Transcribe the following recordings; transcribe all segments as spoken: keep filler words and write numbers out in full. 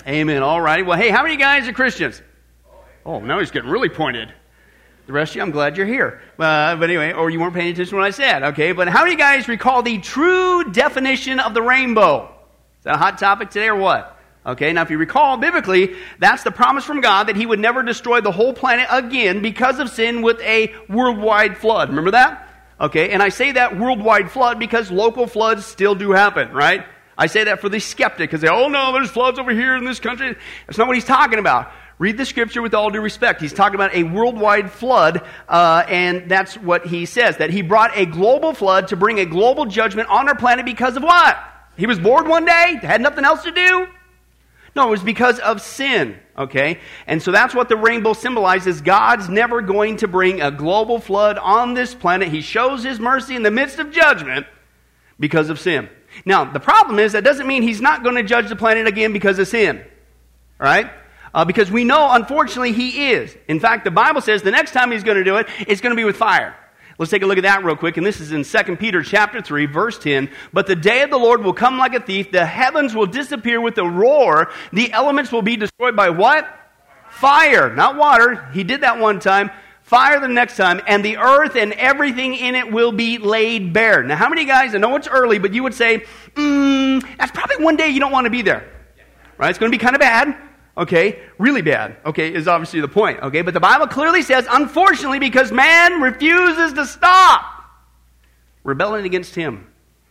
Amen. All righty. Well, hey, how many guys are Christians? Oh, now he's getting really pointed. The rest of you, I'm glad you're here. Uh, but anyway, or you weren't paying attention to what I said, okay? But how many guys recall the true definition of the rainbow? Is that a hot topic today or what? Okay, now if you recall biblically, that's the promise from God that He would never destroy the whole planet again because of sin with a worldwide flood. Remember that? Okay, and I say that worldwide flood because local floods still do happen, right? I say that for the skeptic because they, oh no, there's floods over here in this country. That's not what He's talking about. Read the scripture with all due respect. He's talking about a worldwide flood, uh, and that's what he says, that He brought a global flood to bring a global judgment on our planet because of what? He was bored one day? Had nothing else to do? No, it was because of sin, okay? And so that's what the rainbow symbolizes. God's never going to bring a global flood on this planet. He shows His mercy in the midst of judgment because of sin. Now, the problem is that doesn't mean He's not going to judge the planet again because of sin, all right? Uh, because we know, unfortunately, He is. In fact, the Bible says the next time He's going to do it, it's going to be with fire. Let's take a look at that real quick, and this is in Second Peter chapter three, verse ten. But the day of the Lord will come like a thief. The heavens will disappear with a roar. The elements will be destroyed by what? Fire, not water. He did that one time. Fire the next time. And the earth and everything in it will be laid bare. Now, how many guys, I know it's early, but you would say, mm, that's probably one day you don't want to be there. Right? It's going to be kind of bad. Okay, really bad, okay, is obviously the point, okay? But the Bible clearly says, unfortunately, because man refuses to stop rebelling against Him,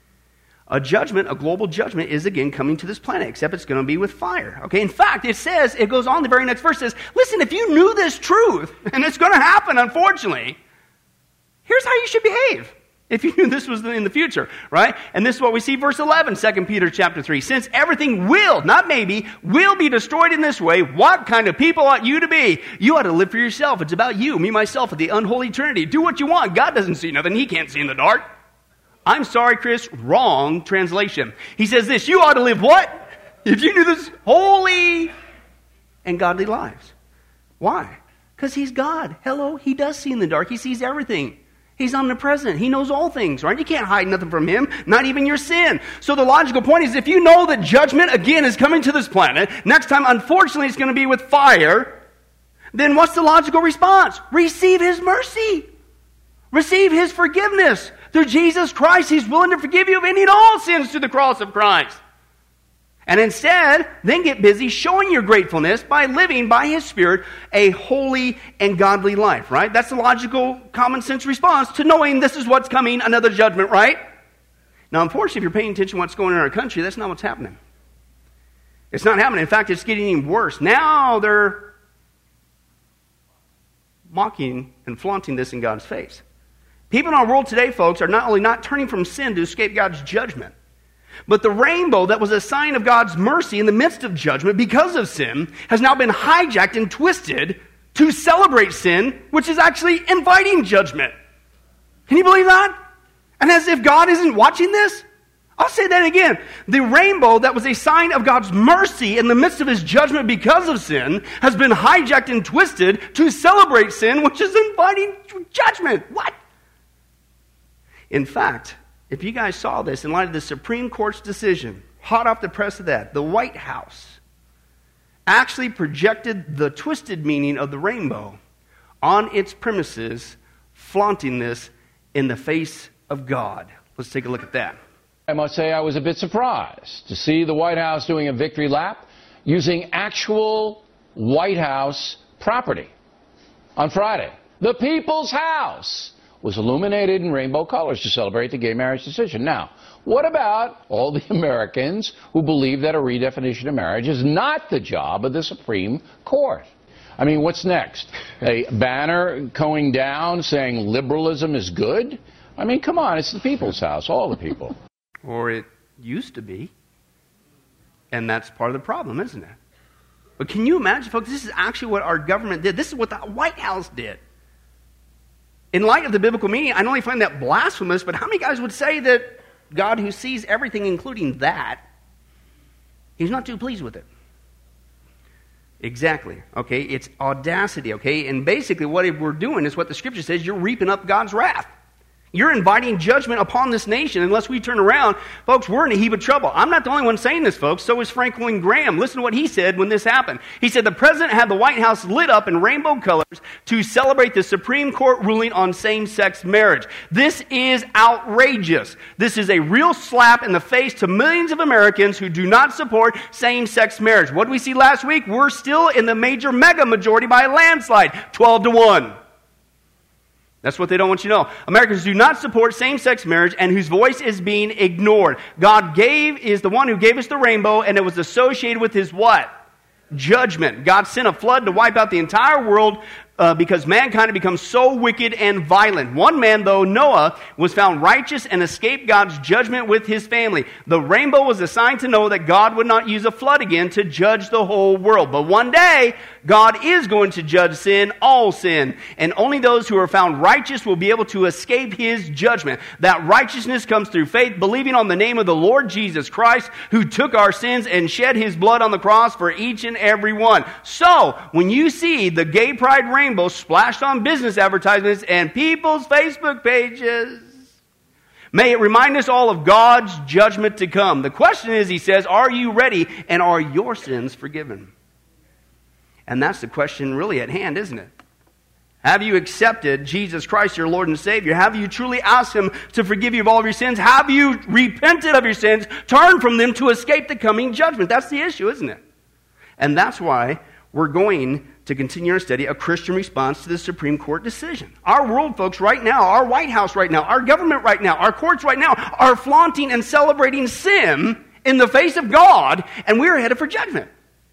a judgment, a global judgment is again coming to this planet, except it's going to be with fire, okay? In fact, it says, it goes on, the very next verse says, listen, if you knew this truth, and it's going to happen, unfortunately, here's how you should behave. If you knew this was in the future, right? And this is what we see, verse eleven, Second Peter chapter three. Since everything will, not maybe, will be destroyed in this way, what kind of people ought you to be? You ought to live for yourself. It's about you, me, myself, and the unholy Trinity. Do what you want. God doesn't see nothing. He can't see in the dark. I'm sorry, Chris, wrong translation. He says this, you ought to live what? If you knew this, holy and godly lives. Why? Because He's God. Hello, He does see in the dark. He sees everything. He's omnipresent. He knows all things, right? You can't hide nothing from Him, not even your sin. So the logical point is, if you know that judgment again is coming to this planet, next time, unfortunately, it's going to be with fire, then what's the logical response? Receive His mercy. Receive His forgiveness. Through Jesus Christ, He's willing to forgive you of any and all sins through the cross of Christ. And instead, then get busy showing your gratefulness by living by His Spirit a holy and godly life, right? That's the logical, common sense response to knowing this is what's coming, another judgment, right? Now, unfortunately, if you're paying attention to what's going on in our country, that's not what's happening. It's not happening. In fact, it's getting even worse. Now they're mocking and flaunting this in God's face. People in our world today, folks, are not only not turning from sin to escape God's judgment, but the rainbow that was a sign of God's mercy in the midst of judgment because of sin has now been hijacked and twisted to celebrate sin, which is actually inviting judgment. Can you believe that? And as if God isn't watching this? I'll say that again. The rainbow that was a sign of God's mercy in the midst of His judgment because of sin has been hijacked and twisted to celebrate sin, which is inviting judgment. What? In fact, if you guys saw this, in light of the Supreme Court's decision, hot off the press of that, the White House actually projected the twisted meaning of the rainbow on its premises, flaunting this in the face of God. Let's take a look at that. I must say I was a bit surprised to see the White House doing a victory lap using actual White House property. On Friday, the People's House was illuminated in rainbow colors to celebrate the gay marriage decision. Now, what about all the Americans who believe that a redefinition of marriage is not the job of the Supreme Court? I mean, what's next? A banner going down saying liberalism is good? I mean, come on, it's the People's House, all the people. Or it used to be. And that's part of the problem, isn't it? But can you imagine, folks, this is actually what our government did. This is what the White House did. In light of the biblical meaning, I not only find that blasphemous, but how many guys would say that God, who sees everything, including that, He's not too pleased with it? Exactly. Okay, it's audacity, okay? And basically what we're doing is what the Scripture says, you're reaping up God's wrath. You're inviting judgment upon this nation. Unless we turn around, folks, we're in a heap of trouble. I'm not the only one saying this, folks. So is Franklin Graham. Listen to what he said when this happened. He said the president had the White House lit up in rainbow colors to celebrate the Supreme Court ruling on same-sex marriage. This is outrageous. This is a real slap in the face to millions of Americans who do not support same-sex marriage. What did we see last week? We're still in the major mega majority by a landslide, twelve to one. That's what they don't want you to know. Americans do not support same-sex marriage and whose voice is being ignored. God gave is the one who gave us the rainbow, and it was associated with his what? Judgment. God sent a flood to wipe out the entire world uh, because mankind had become so wicked and violent. One man, though, Noah, was found righteous and escaped God's judgment with his family. The rainbow was a sign to Noah that God would not use a flood again to judge the whole world. But one day, God is going to judge sin, all sin. And only those who are found righteous will be able to escape his judgment. That righteousness comes through faith, believing on the name of the Lord Jesus Christ, who took our sins and shed his blood on the cross for each and every one. So, when you see the gay pride rainbow splashed on business advertisements and people's Facebook pages, may it remind us all of God's judgment to come. The question is, he says, are you ready and are your sins forgiven? And that's the question really at hand, isn't it? Have you accepted Jesus Christ, your Lord and Savior? Have you truly asked him to forgive you of all of your sins? Have you repented of your sins, turned from them to escape the coming judgment? That's the issue, isn't it? And that's why we're going to continue our study, a Christian response to the Supreme Court decision. Our world, folks, right now, our White House right now, our government right now, our courts right now are flaunting and celebrating sin in the face of God, and we're headed for judgment.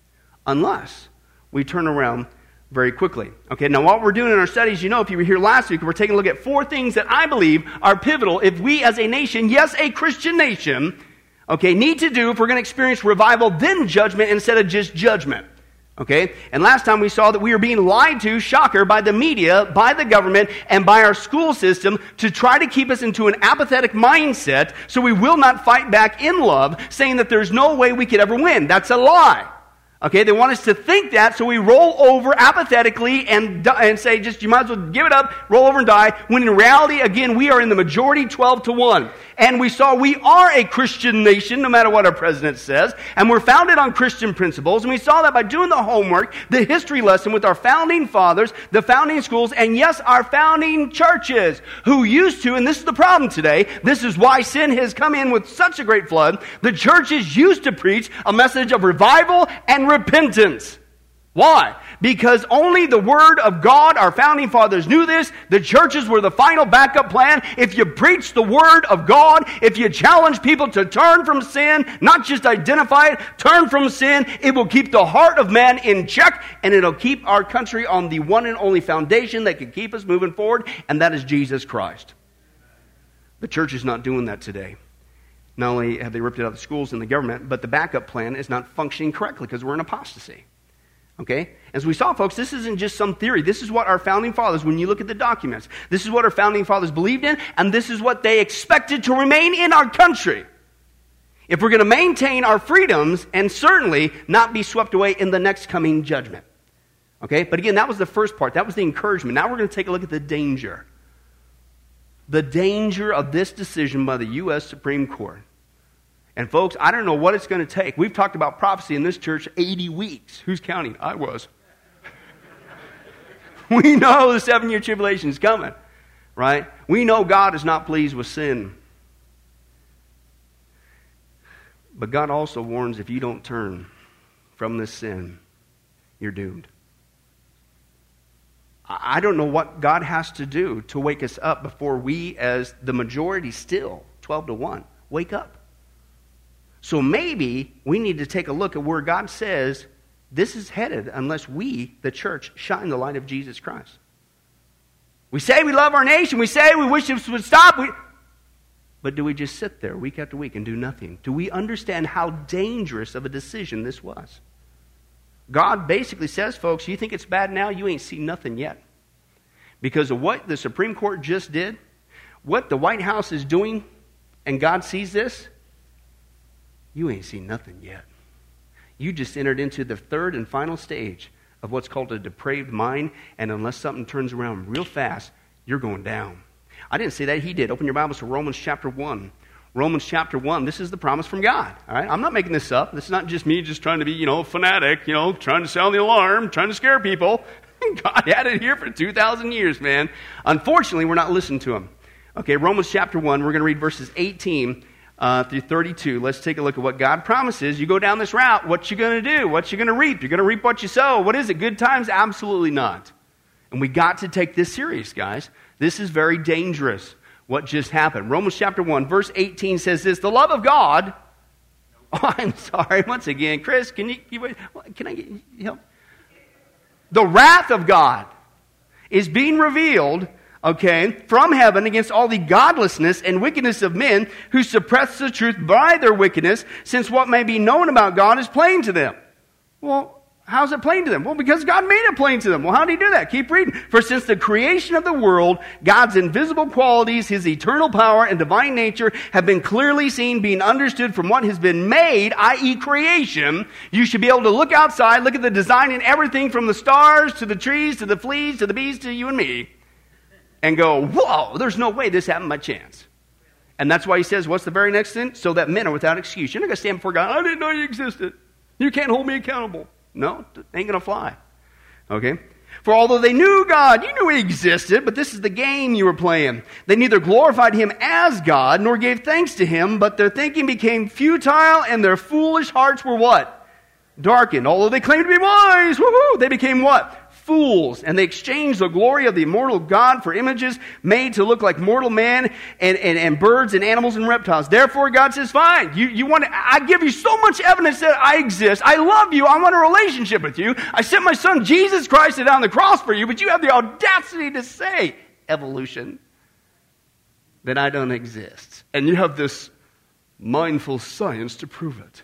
Unless we turn around very quickly. Okay, now what we're doing in our studies, you know, if you were here last week, we're taking a look at four things that I believe are pivotal if we as a nation, yes, a Christian nation, okay, need to do if we're going to experience revival, then judgment instead of just judgment. Okay, and last time we saw that we were being lied to, shocker, by the media, by the government, and by our school system to try to keep us into an apathetic mindset so we will not fight back in love, saying that there's no way we could ever win. That's a lie. Okay, they want us to think that, so we roll over apathetically and and say, just, you might as well give it up, roll over and die, when in reality, again, we are in the majority twelve to one. And we saw we are a Christian nation, no matter what our president says, and we're founded on Christian principles, and we saw that by doing the homework, the history lesson with our founding fathers, the founding schools, and yes, our founding churches, who used to, and this is the problem today, this is why sin has come in with such a great flood, the churches used to preach a message of revival and repentance. Why? Because only the Word of God, our founding fathers knew this. The churches were the final backup plan. If you preach the Word of God, if you challenge people to turn from sin, not just identify it, turn from sin, it will keep the heart of man in check, and it'll keep our country on the one and only foundation that can keep us moving forward, and that is Jesus Christ. The church is not doing that today. Not only have they ripped it out of the schools and the government, but the backup plan is not functioning correctly because we're in apostasy. Okay? As we saw, folks, this isn't just some theory. This is what our founding fathers, when you look at the documents, this is what our founding fathers believed in, and this is what they expected to remain in our country. If we're going to maintain our freedoms and certainly not be swept away in the next coming judgment. Okay? But again, that was the first part. That was the encouragement. Now we're going to take a look at the danger. The danger of this decision by the U S Supreme Court. And folks, I don't know what it's going to take. We've talked about prophecy in this church eighty weeks. Who's counting? I was. We know the seven-year tribulation is coming, right? We know God is not pleased with sin. But God also warns if you don't turn from this sin, you're doomed. I don't know what God has to do to wake us up before we, as the majority still, twelve to one, wake up. So maybe we need to take a look at where God says this is headed unless we, the church, shine the light of Jesus Christ. We say we love our nation. We say we wish this would stop. We... But do we just sit there week after week and do nothing? Do we understand how dangerous of a decision this was? God basically says, folks, you think it's bad now? You ain't seen nothing yet. Because of what the Supreme Court just did, what the White House is doing, and God sees this, you ain't seen nothing yet. You just entered into the third and final stage of what's called a depraved mind, and unless something turns around real fast, you're going down. I didn't say that. He did. Open your Bibles to Romans chapter one. Romans chapter one, this is the promise from God. All right? I'm not making this up. This is not just me just trying to be, you know, fanatic, you know, trying to sound the alarm, trying to scare people. God had it here for two thousand years, man. Unfortunately, we're not listening to him. Okay, Romans chapter one, we're going to read verses eighteen uh, through thirty-two. Let's take a look at what God promises. You go down this route, what you going to do? What you going to reap? You're going to reap what you sow. What is it? Good times? Absolutely not. And we got to take this serious, guys. This is very dangerous. What just happened? Romans chapter one, verse eighteen says this, the love of God, oh, I'm sorry, once again, Chris, can you, you can I get help? The wrath of God is being revealed, okay, from heaven against all the godlessness and wickedness of men who suppress the truth by their wickedness, since what may be known about God is plain to them. Well, how's it plain to them? Well, because God made it plain to them. Well, how did he do that? Keep reading. For since the creation of the world, God's invisible qualities, his eternal power and divine nature have been clearly seen, being understood from what has been made, that is creation. You should be able to look outside, look at the design and everything from the stars to the trees to the fleas to the bees to you and me, and go, whoa, there's no way this happened by chance. And that's why he says, what's the very next thing? So that men are without excuse. You're not going to stand before God, I didn't know you existed. You can't hold me accountable. No, it ain't going to fly. Okay? For although they knew God, you knew he existed, but this is the game you were playing. They neither glorified him as God, nor gave thanks to him, but their thinking became futile, and their foolish hearts were what? Darkened. Although they claimed to be wise, woohoo, they became what? Fools. And they exchanged the glory of the immortal God for images made to look like mortal man and, and, and birds and animals and reptiles. Therefore, God says, fine, you, you want to, I give you so much evidence that I exist. I love you. I want a relationship with you. I sent my son Jesus Christ down on the cross for you, but you have the audacity to say, evolution, that I don't exist. And you have this mindful science to prove it.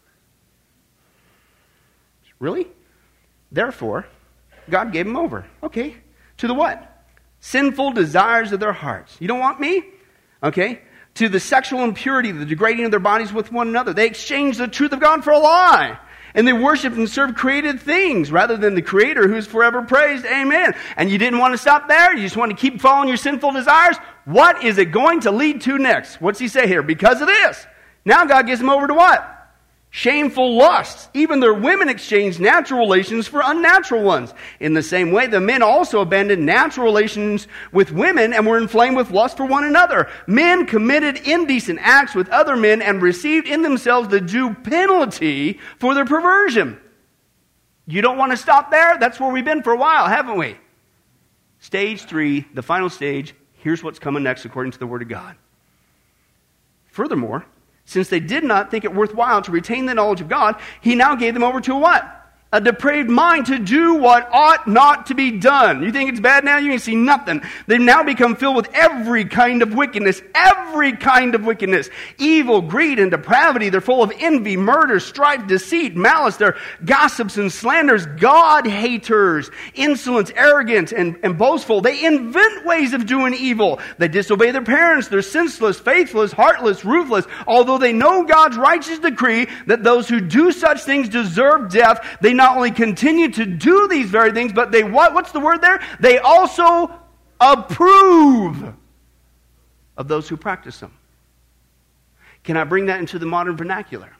Really? Therefore, God gave them over. Okay. To the what? Sinful desires of their hearts. You don't want me? Okay. To the sexual impurity, the degrading of their bodies with one another. They exchanged the truth of God for a lie. And they worshiped and served created things rather than the Creator who is forever praised. Amen. And you didn't want to stop there? You just want to keep following your sinful desires? What is it going to lead to next? What's he say here? Because of this. Now God gives them over to what? Shameful lusts. Even their women exchanged natural relations for unnatural ones. In the same way, the men also abandoned natural relations with women and were inflamed with lust for one another. Men committed indecent acts with other men and received in themselves the due penalty for their perversion. You don't want to stop there? That's where we've been for a while, haven't we? Stage three, the final stage. Here's what's coming next according to the Word of God. Furthermore, since they did not think it worthwhile to retain the knowledge of God, he now gave them over to a what? A depraved mind to do what ought not to be done. You think it's bad now? You can see nothing. They've now become filled with every kind of wickedness. Every kind of wickedness. Evil, greed, and depravity. They're full of envy, murder, strife, deceit, malice. They're gossips and slanders, God-haters, insolent, arrogant, and, and boastful. They invent ways of doing evil. They disobey their parents. They're senseless, faithless, heartless, ruthless. Although they know God's righteous decree that those who do such things deserve death, they not only continue to do these very things, but they what? What's the word there? They also approve of those who practice them. Can I bring that into the modern vernacular?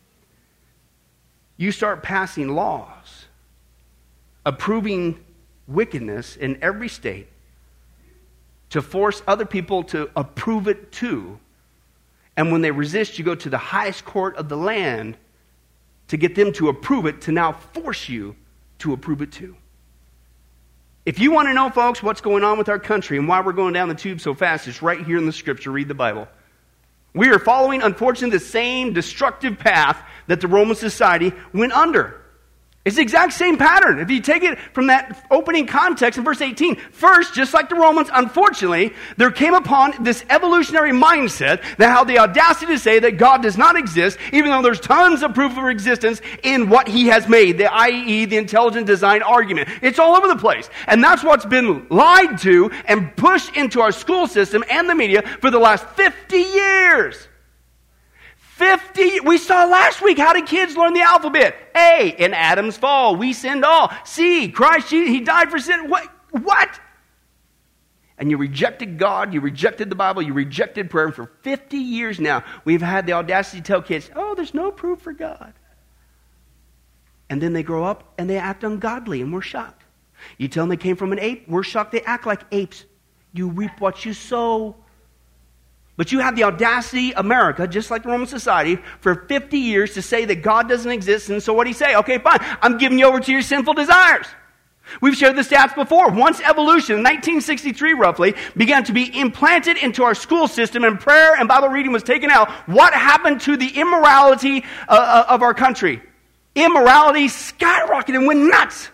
You start passing laws approving wickedness in every state to force other people to approve it too. And when they resist, you go to the highest court of the land to get them to approve it, to now force you to approve it too. If you want to know, folks, what's going on with our country and why we're going down the tube so fast, it's right here in the Scripture. Read the Bible. We are following, unfortunately, the same destructive path that the Roman society went under. It's the exact same pattern. If you take it from that opening context in verse eighteen, first, just like the Romans, unfortunately, there came upon this evolutionary mindset that had the audacity to say that God does not exist, even though there's tons of proof of existence in what he has made, the that is the intelligent design argument. It's all over the place. And that's what's been lied to and pushed into our school system and the media for the last fifty years. fifty, we saw last week, how did kids learn the alphabet? A, in Adam's fall, we sinned all. C, Christ, he died for sin. What? What? And you rejected God, you rejected the Bible, you rejected prayer. And for fifty years now, we've had the audacity to tell kids, oh, there's no proof for God. And then they grow up and they act ungodly and we're shocked. You tell them they came from an ape, we're shocked they act like apes. You reap what you sow. But you have the audacity, America, just like the Roman society, for fifty years to say that God doesn't exist. And so what do you say? Okay, fine, I'm giving you over to your sinful desires. We've shared the stats before. Once evolution, in nineteen sixty-three roughly, began to be implanted into our school system and prayer and Bible reading was taken out, what happened to the immorality uh, of our country? Immorality skyrocketed and went nuts.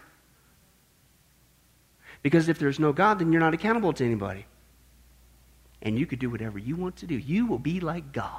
Because if there's no God, then you're not accountable to anybody. And you could do whatever you want to do. You will be like God.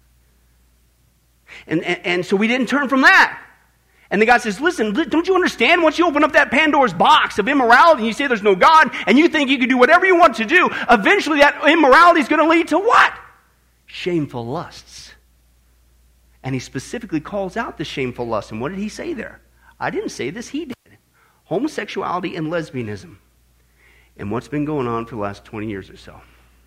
And, and, and so we didn't turn from that. And the guy says, listen, don't you understand? Once you open up that Pandora's box of immorality and you say there's no God and you think you can do whatever you want to do, eventually that immorality is going to lead to what? Shameful lusts. And he specifically calls out the shameful lust. And what did he say there? I didn't say this, he did. Homosexuality and lesbianism. And what's been going on for the last twenty years or so.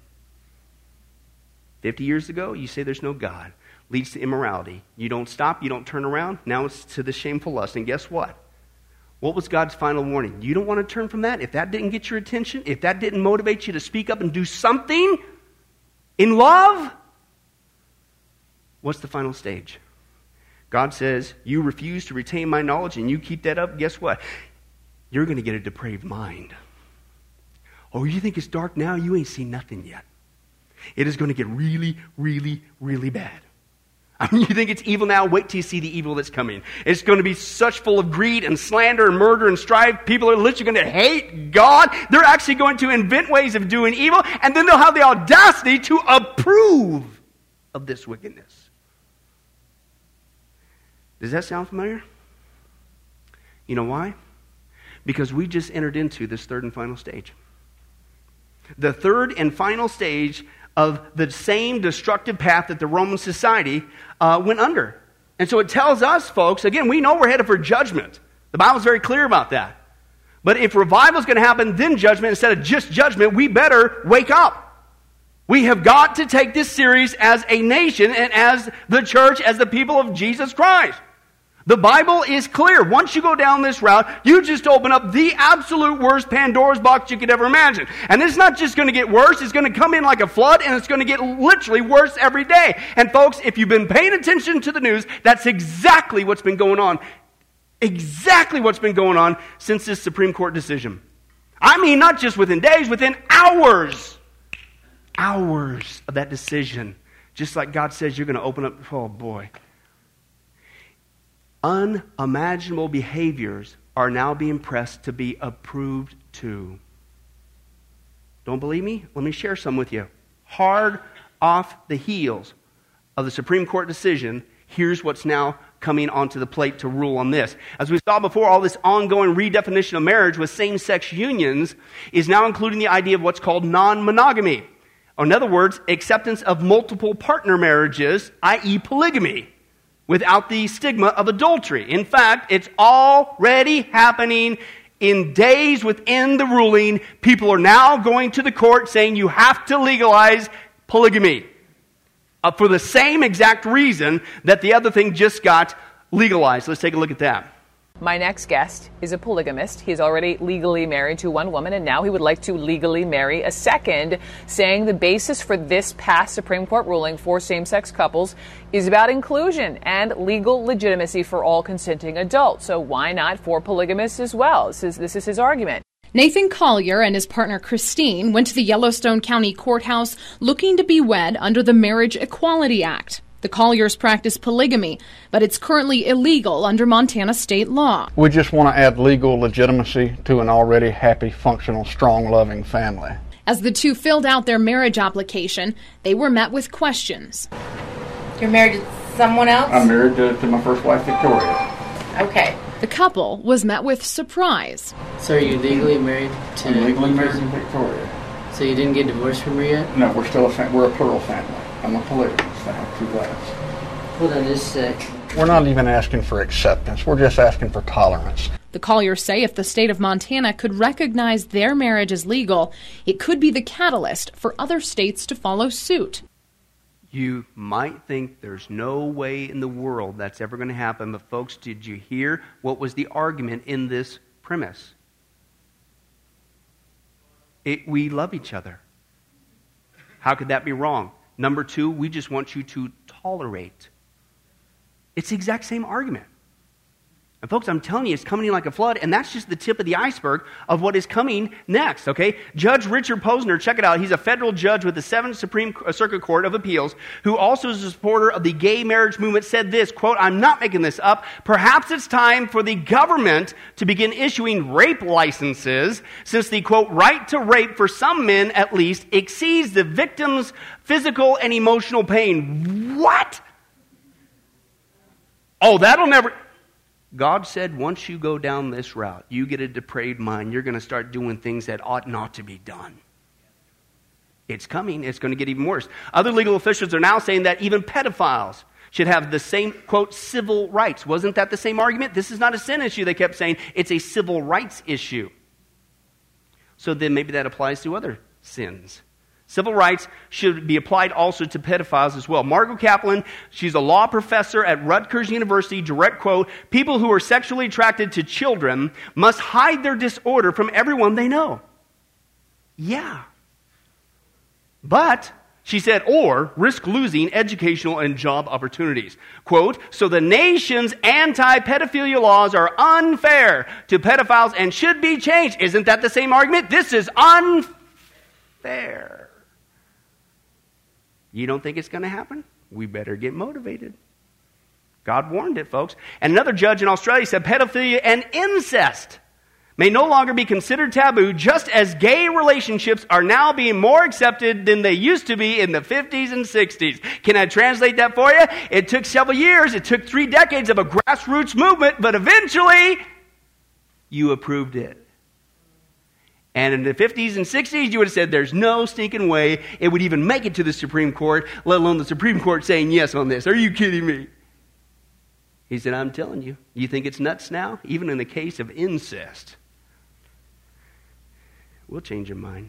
fifty years ago, you say there's no God. Leads to immorality. You don't stop, you don't turn around. Now it's to the shameful lust. And guess what? What was God's final warning? You don't want to turn from that? If that didn't get your attention, if that didn't motivate you to speak up and do something in love, what's the final stage? God says, you refuse to retain my knowledge and you keep that up, guess what? You're going to get a depraved mind. Oh, you think it's dark now? You ain't seen nothing yet. It is going to get really, really, really bad. I mean, you think it's evil now? Wait till you see the evil that's coming. It's going to be such full of greed and slander and murder and strife. People are literally going to hate God. They're actually going to invent ways of doing evil, and then they'll have the audacity to approve of this wickedness. Does that sound familiar? You know why? Because we just entered into this third and final stage. The third and final stage of the same destructive path that the Roman society uh, went under. And so it tells us, folks, again, we know we're headed for judgment. The Bible's very clear about that. But if revival is going to happen, then judgment instead of just judgment, we better wake up. We have got to take this series as a nation and as the church, as the people of Jesus Christ. The Bible is clear. Once you go down this route, you just open up the absolute worst Pandora's box you could ever imagine. And it's not just going to get worse. It's going to come in like a flood, and it's going to get literally worse every day. And folks, if you've been paying attention to the news, that's exactly what's been going on. Exactly what's been going on since this Supreme Court decision. I mean, not just within days, within hours. Hours of that decision. Just like God says, you're going to open up, oh boy. Unimaginable behaviors are now being pressed to be approved to. Don't believe me? Let me share some with you. Hard off the heels of the Supreme Court decision, here's what's now coming onto the plate to rule on this. As we saw before, all this ongoing redefinition of marriage with same-sex unions is now including the idea of what's called non-monogamy. Or in other words, acceptance of multiple partner marriages, that is polygamy, without the stigma of adultery. In fact, it's already happening in days within the ruling. People are now going to the court saying you have to legalize polygamy uh, for the same exact reason that the other thing just got legalized. Let's take a look at that. My next guest is a polygamist. He's already legally married to one woman, and now he would like to legally marry a second, saying the basis for this past Supreme Court ruling for same-sex couples is about inclusion and legal legitimacy for all consenting adults. So why not for polygamists as well? This is, this is his argument. Nathan Collier and his partner Christine went to the Yellowstone County Courthouse looking to be wed under the Marriage Equality Act. The Colliers practice polygamy, but it's currently illegal under Montana state law. We just want to add legal legitimacy to an already happy, functional, strong, loving family. As the two filled out their marriage application, they were met with questions. You're married to someone else? I'm married to, to my first wife, Victoria. Okay. The couple was met with surprise. So are you legally married to I'm legally one married to person? Victoria. So you didn't get divorced from her yet? No, we're still a fam- we're a plural family. I'm a polygamist. I have two wives. Hold on just a sec. We're not even asking for acceptance. We're just asking for tolerance. The Colliers say if the state of Montana could recognize their marriage as legal, it could be the catalyst for other states to follow suit. You might think there's no way in the world that's ever going to happen, but folks, did you hear what was the argument in this premise? It, we love each other. How could that be wrong? Number two, we just want you to tolerate. It's the exact same argument. And folks, I'm telling you, it's coming in like a flood, and that's just the tip of the iceberg of what is coming next, okay? Judge Richard Posner, check it out. He's a federal judge with the seventh Supreme Circuit Court of Appeals, who also is a supporter of the gay marriage movement, said this, quote, I'm not making this up. Perhaps it's time for the government to begin issuing rape licenses, since the, quote, right to rape for some men, at least, exceeds the victim's physical and emotional pain. What? Oh, that'll never... God said once you go down this route, you get a depraved mind, you're going to start doing things that ought not to be done. It's coming. It's going to get even worse. Other legal officials are now saying that even pedophiles should have the same, quote, civil rights. Wasn't that the same argument? This is not a sin issue, they kept saying. It's a civil rights issue. So then maybe that applies to other sins. Civil rights should be applied also to pedophiles as well. Margot Kaplan, she's a law professor at Rutgers University, direct quote, people who are sexually attracted to children must hide their disorder from everyone they know. Yeah. But, she said, or risk losing educational and job opportunities. Quote, so the nation's anti-pedophilia laws are unfair to pedophiles and should be changed. Isn't that the same argument? This is unfair. You don't think it's going to happen? We better get motivated. God warned it, folks. And another judge in Australia said pedophilia and incest may no longer be considered taboo, just as gay relationships are now being more accepted than they used to be in the fifties and sixties. Can I translate that for you? It took several years. It took three decades of a grassroots movement, but eventually you approved it. And in the fifties and sixties, you would have said there's no stinking way it would even make it to the Supreme Court, let alone the Supreme Court saying yes on this. Are you kidding me? He said, I'm telling you. You think it's nuts now? Even in the case of incest. We'll change your mind.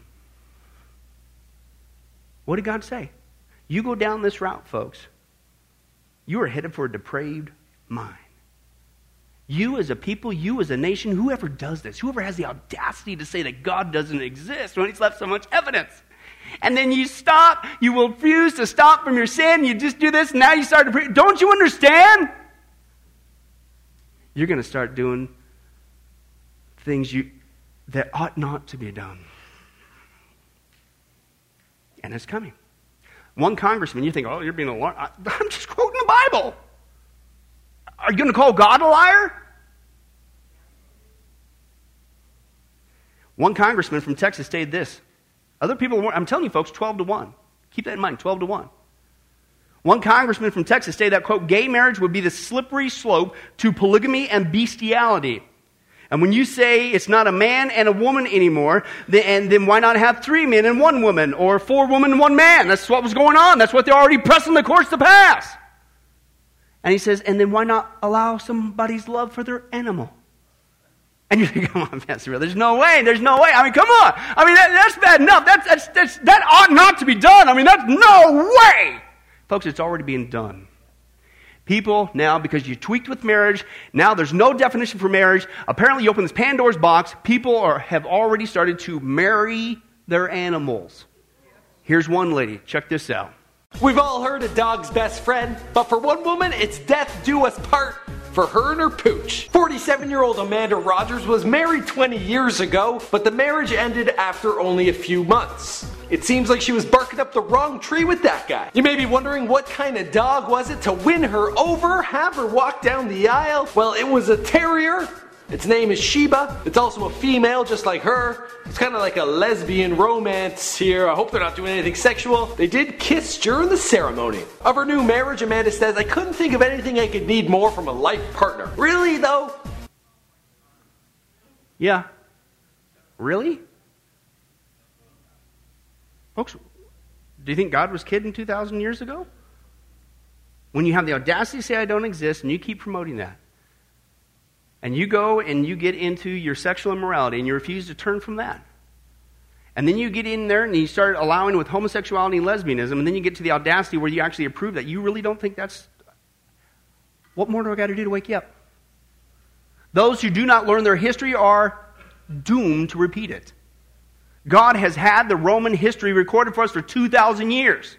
What did God say? You go down this route, folks. You are headed for a depraved mind. You as a people, you as a nation, whoever does this, whoever has the audacity to say that God doesn't exist when he's left so much evidence. And then you stop, you will refuse to stop from your sin, you just do this, and now you start to pray. Don't you understand? You're going to start doing things you that ought not to be done. And it's coming. One congressman, you think, oh, you're being a liar. I'm just quoting the Bible. Are you going to call God a liar? One congressman from Texas stated this. Other people weren't. I'm telling you, folks, twelve to one. Keep that in mind, twelve to one. One congressman from Texas stated that, quote, gay marriage would be the slippery slope to polygamy and bestiality. And when you say it's not a man and a woman anymore, then, and then why not have three men and one woman, or four women and one man? That's what was going on. That's what they're already pressing the courts to pass. And he says, and then why not allow somebody's love for their animal? And you think, come on, Pastor Bill, there's no way, there's no way. I mean, come on. I mean, that, that's bad enough. That's, that's, that's, that ought not to be done. I mean, that's no way. Folks, it's already being done. People now, because you tweaked with marriage, now there's no definition for marriage. Apparently, you open this Pandora's box. People are, have already started to marry their animals. Here's one lady. Check this out. We've all heard a dog's best friend, but for one woman, it's death do us part for her and her pooch. forty-seven-year-old Amanda Rogers was married twenty years ago, but the marriage ended after only a few months. It seems like she was barking up the wrong tree with that guy. You may be wondering what kind of dog was it to win her over, have her walk down the aisle? Well, it was a terrier. Its name is Sheba. It's also a female just like her. It's kind of like a lesbian romance here. I hope they're not doing anything sexual. They did kiss during the ceremony. Of her new marriage, Amanda says, I couldn't think of anything I could need more from a life partner. Really, though? Yeah. Really? Folks, do you think God was kidding two thousand years ago? When you have the audacity to say I don't exist and you keep promoting that. And you go and you get into your sexual immorality and you refuse to turn from that. And then you get in there and you start allowing with homosexuality and lesbianism, and then you get to the audacity where you actually approve that. You really don't think that's... What more do I got to do to wake you up? Those who do not learn their history are doomed to repeat it. God has had the Roman history recorded for us for two thousand years.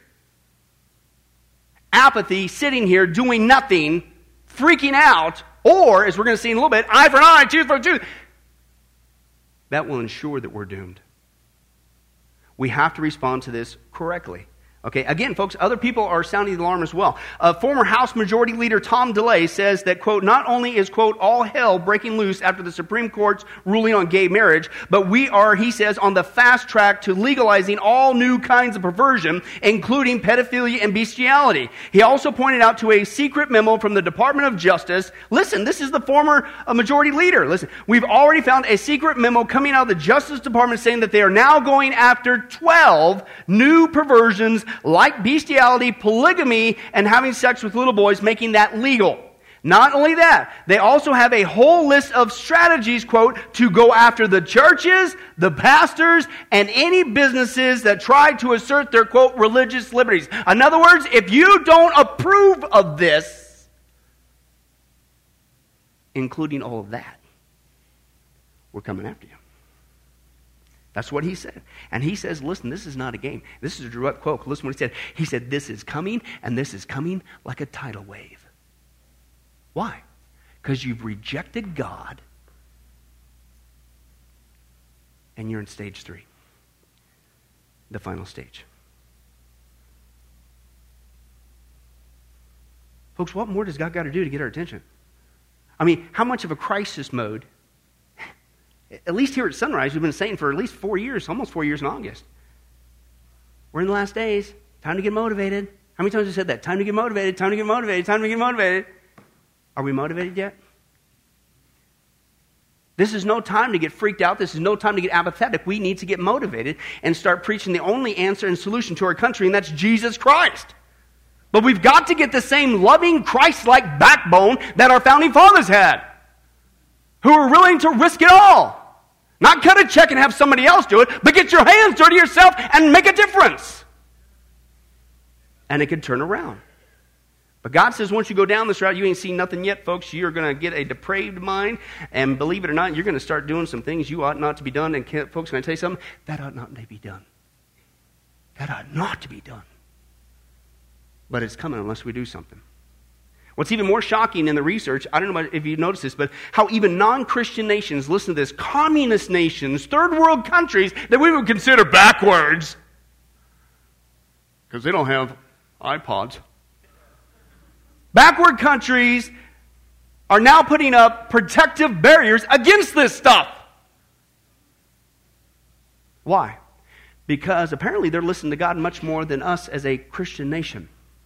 Apathy, sitting here, doing nothing, freaking out, or, as we're going to see in a little bit, eye for an eye, tooth for a tooth. That will ensure that we're doomed. We have to respond to this correctly. Okay, again, folks, other people are sounding the alarm as well. Uh, former House Majority Leader Tom DeLay says that, quote, not only is, quote, all hell breaking loose after the Supreme Court's ruling on gay marriage, but we are, he says, on the fast track to legalizing all new kinds of perversion, including pedophilia and bestiality. He also pointed out to a secret memo from the Department of Justice. Listen, this is the former uh, Majority Leader. Listen, we've already found a secret memo coming out of the Justice Department saying that they are now going after twelve new perversions like bestiality, polygamy, and having sex with little boys, making that legal. Not only that, they also have a whole list of strategies, quote, to go after the churches, the pastors, and any businesses that try to assert their, quote, religious liberties. In other words, if you don't approve of this, including all of that, we're coming after you. That's what he said. And he says, listen, this is not a game. This is a direct quote. Listen what he said. He said, this is coming, and this is coming like a tidal wave. Why? Because you've rejected God, and you're in stage three, the final stage. Folks, what more does God got to do to get our attention? I mean, how much of a crisis mode? At least here at Sunrise, we've been saying for at least four years, almost four years in August. We're in the last days. Time to get motivated. How many times have I said that? Time to get motivated, time to get motivated, time to get motivated. Are we motivated yet? This is no time to get freaked out. This is no time to get apathetic. We need to get motivated and start preaching the only answer and solution to our country, and that's Jesus Christ. But we've got to get the same loving, Christ-like backbone that our founding fathers had, who were willing to risk it all. Not cut a check and have somebody else do it, but get your hands dirty yourself and make a difference. And it could turn around. But God says once you go down this route, you ain't seen nothing yet, folks. You're going to get a depraved mind, and believe it or not, you're going to start doing some things you ought not to be done. And can, folks, can I tell you something? That ought not to be done. That ought not to be done. But it's coming unless we do something. What's even more shocking in the research, I don't know if you noticed this, but how even non-Christian nations, listen to this, communist nations, third world countries that we would consider backwards, because they don't have iPods. Backward countries are now putting up protective barriers against this stuff. Why? Because apparently they're listening to God much more than us as a Christian nation.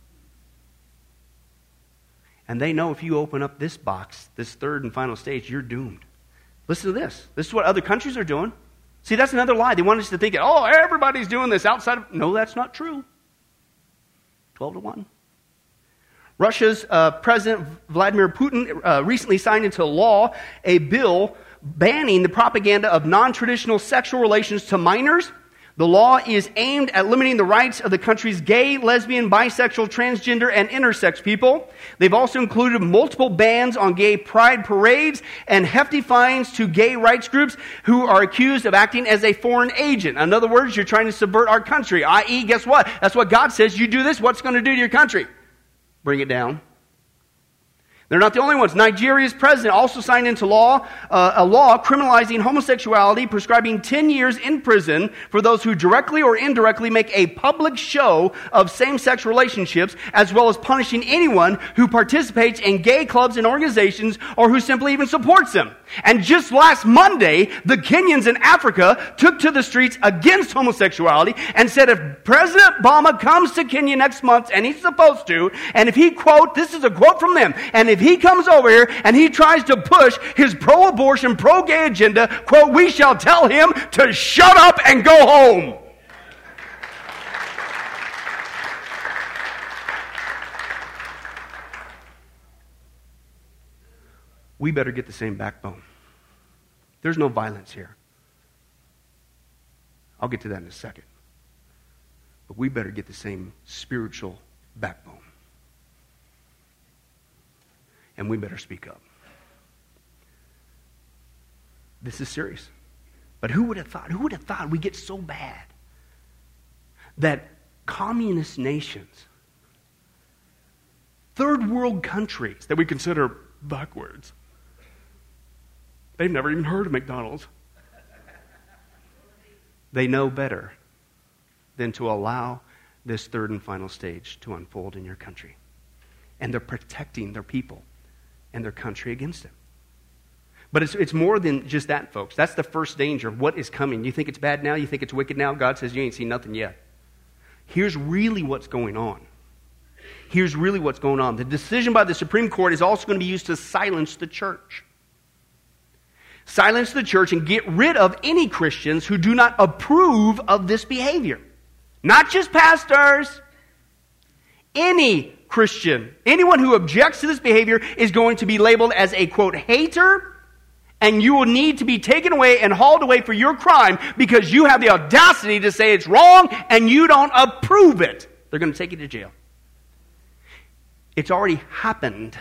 And they know if you open up this box, this third and final stage, you're doomed. Listen to this. This is what other countries are doing. See, that's another lie. They want us to think, oh, everybody's doing this outside of... No, that's not true. twelve to one. Russia's uh, President Vladimir Putin uh, recently signed into law a bill banning the propaganda of non-traditional sexual relations to minors. The law is aimed at limiting the rights of the country's gay, lesbian, bisexual, transgender, and intersex people. They've also included multiple bans on gay pride parades and hefty fines to gay rights groups who are accused of acting as a foreign agent. In other words, you're trying to subvert our country, that is, guess what? That's what God says. You do this, what's it going to do to your country? Bring it down. They're not the only ones. Nigeria's president also signed into law uh, a law criminalizing homosexuality, prescribing ten years in prison for those who directly or indirectly make a public show of same-sex relationships, as well as punishing anyone who participates in gay clubs and organizations or who simply even supports them. And just last Monday, the Kenyans in Africa took to the streets against homosexuality and said if President Obama comes to Kenya next month, and he's supposed to, and if he, quote, this is a quote from them, and if he comes over here and he tries to push his pro-abortion, pro-gay agenda, quote, we shall tell him to shut up and go home. we better get the same backbone. There's no violence here. I'll get to that in a second. But we better get the same spiritual backbone. And we better speak up. This is serious. But who would have thought, who would have thought we get so bad that communist nations, third world countries that we consider backwards, they've never even heard of McDonald's. They know better than to allow this third and final stage to unfold in your country. And they're protecting their people and their country against it. But it's, it's more than just that, folks. That's the first danger of what is coming. You think it's bad now? You think it's wicked now? God says you ain't seen nothing yet. Here's really what's going on. Here's really what's going on. The decision by the Supreme Court is also going to be used to silence the church. Silence the church and get rid of any Christians who do not approve of this behavior. Not just pastors. Any Christian, anyone who objects to this behavior is going to be labeled as a, quote, hater, and you will need to be taken away and hauled away for your crime because you have the audacity to say it's wrong and you don't approve it. They're going to take you to jail. It's already happened.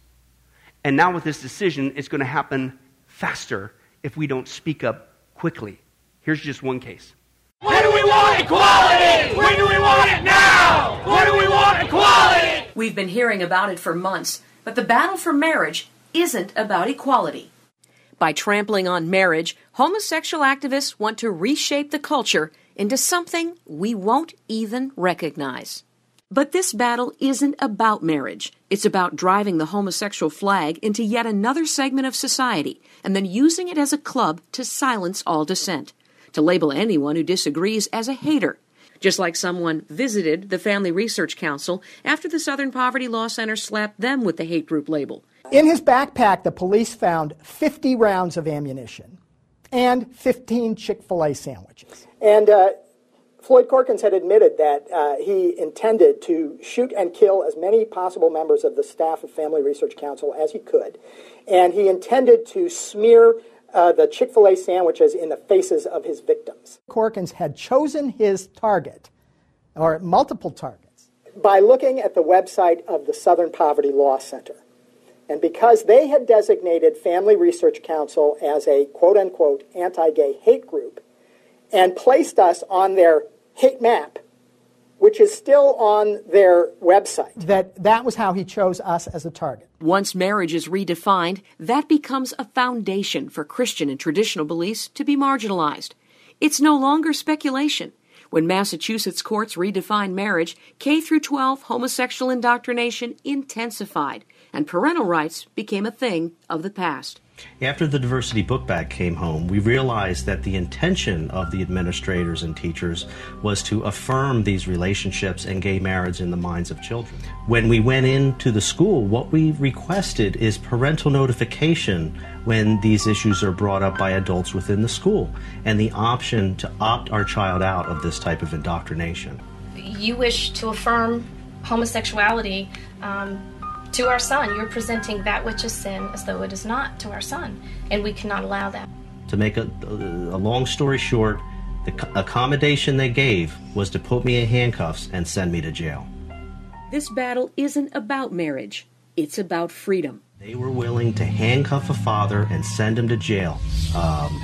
And now with this decision, it's going to happen faster if we don't speak up quickly. Here's just one case. When do we want equality? When do we want it now? When do we want equality? We've been hearing about it for months, but the battle for marriage isn't about equality. By trampling on marriage, homosexual activists want to reshape the culture into something we won't even recognize. But this battle isn't about marriage. It's about driving the homosexual flag into yet another segment of society and then using it as a club to silence all dissent, to label anyone who disagrees as a hater, just like someone visited the Family Research Council after the Southern Poverty Law Center slapped them with the hate group label. In his backpack, the police found fifty rounds of ammunition and fifteen Chick-fil-A sandwiches. And uh, Floyd Corkins had admitted that uh, he intended to shoot and kill as many possible members of the staff of Family Research Council as he could. And he intended to smear uh, the Chick-fil-A sandwiches in the faces of his victims. Corkins had chosen his target, or multiple targets, by looking at the website of the Southern Poverty Law Center. And because they had designated Family Research Council as a quote-unquote anti-gay hate group and placed us on their hate map, which is still on their website, that that was how he chose us as a target. Once marriage is redefined, that becomes a foundation for Christian and traditional beliefs to be marginalized. It's no longer speculation. When Massachusetts courts redefined marriage, K through twelve homosexual indoctrination intensified, and parental rights became a thing of the past. After the diversity book bag came home, we realized that the intention of the administrators and teachers was to affirm these relationships and gay marriage in the minds of children. When we went into the school, what we requested is parental notification when these issues are brought up by adults within the school, and the option to opt our child out of this type of indoctrination. You wish to affirm homosexuality um, to our son. You're presenting that which is sin as though it is not to our son, and we cannot allow that. To make a, a, a long story short, the accommodation they gave was to put me in handcuffs and send me to jail. This battle isn't about marriage. It's about freedom. They were willing to handcuff a father and send him to jail. Um,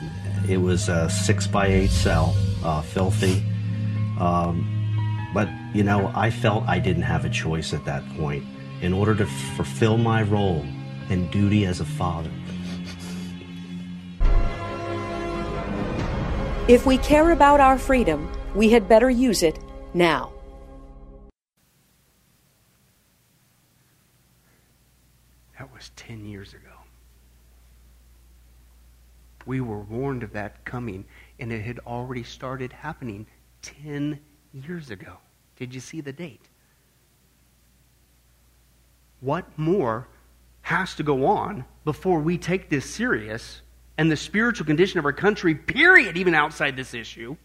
it was a six by eight cell, uh, filthy. Um, but, you know, I felt I didn't have a choice at that point. In order to fulfill my role and duty as a father. If we care about our freedom, we had better use it now. That was ten years ago. We were warned of that coming, and it had already started happening ten years ago. Did you see the date? What more has to go on before we take this serious and the spiritual condition of our country, period, even outside this issue,